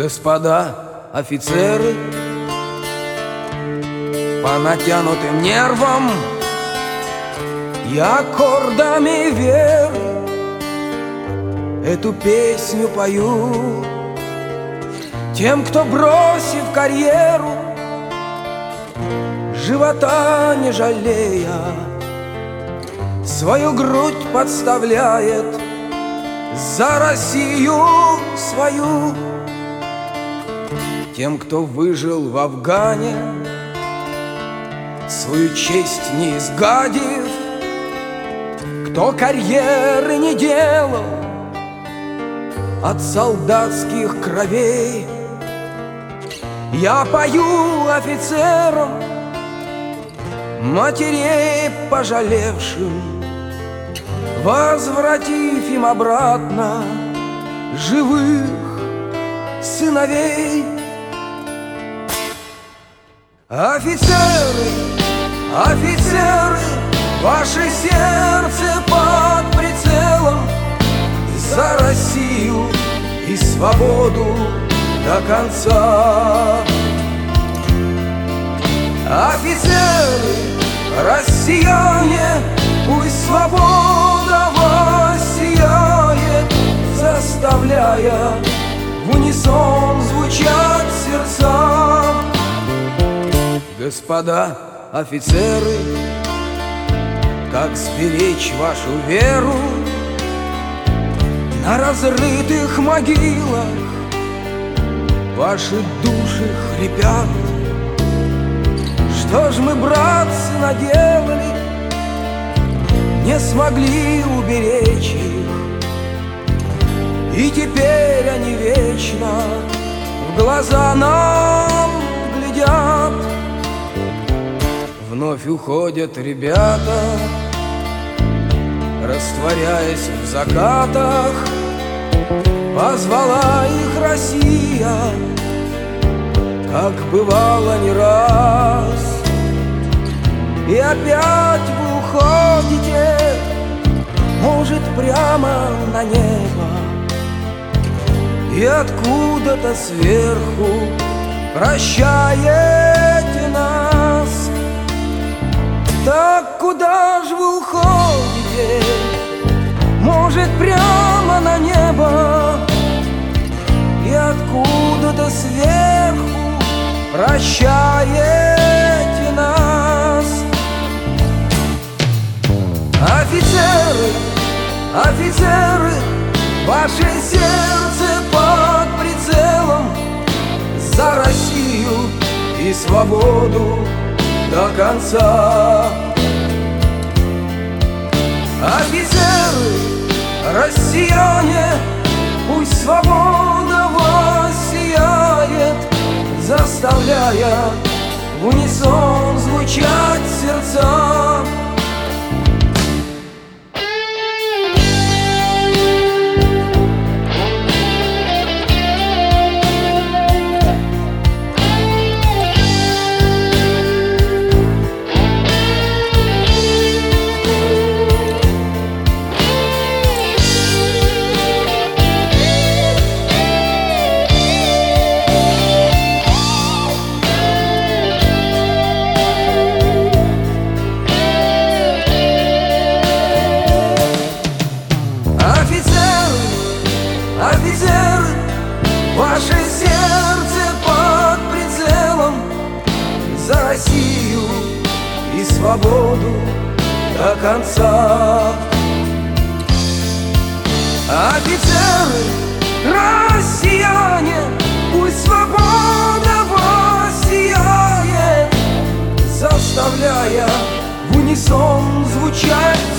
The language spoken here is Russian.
Господа офицеры, по натянутым нервам я аккордами веры эту песню пою тем, кто, бросив карьеру, живота не жалея, свою грудь подставляет за Россию свою. Тем, кто выжил в Афгане, свою честь не изгадив, кто карьеры не делал от солдатских кровей, я пою офицерам, матерей пожалевшим, возвратив им обратно живых сыновей. Офицеры, офицеры, ваше сердце под прицелом, за Россию и свободу до конца. Офицеры, россияне, пусть свобода воссияет, заставляя в унисон звучать сердца. Господа офицеры, как сберечь вашу веру на разрытых могилах? Ваши души хрипят. Что ж мы, братцы, наделали, не смогли уберечь их, и теперь они вечно в глаза нам глядят. Вновь уходят ребята, растворяясь в закатах. Позвала их Россия, как бывало не раз. И опять вы уходите, может, прямо на небо, и откуда-то сверху прощаете нас. Так куда ж вы уходите? Может, прямо на небо, и откуда-то сверху прощаете нас. Офицеры, офицеры, ваше сердце под прицелом, за Россию и свободу до конца. Офицеры, россияне, пусть свобода воссияет, заставляя в унисон звучать сердца. Офицеры, ваше сердце под прицелом, за Россию и свободу до конца. Офицеры, россияне, пусть свобода воссияет, заставляя в унисон звучать